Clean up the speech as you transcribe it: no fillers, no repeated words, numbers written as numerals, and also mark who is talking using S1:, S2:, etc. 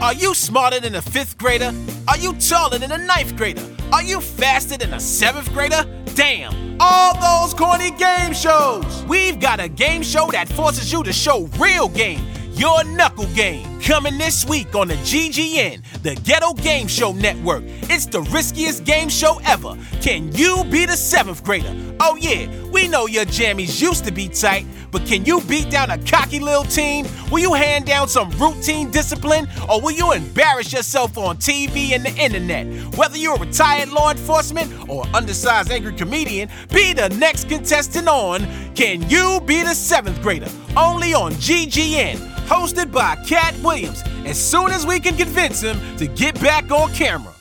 S1: Are you smarter than a 5th grader? Are you taller than a 9th grader? Are you faster than a 7th grader? Damn, all those corny game shows! We've got a game show that forces you to show real game, your knuckle game. Coming this week on the GGN, the Ghetto Game Show Network. It's the riskiest game show ever. Can you beat a 7th grader? Oh yeah, we know your jammies used to be tight, but can you beat down a cocky little teen? Will you hand down some routine discipline, or will you embarrass yourself on TV and the internet? Whether you're a retired law enforcement or undersized angry comedian, be the next contestant on Can You Beat a 7th Grader? Only on GGN. Hosted by Cat Williams, as soon as we can convince him to get back on camera.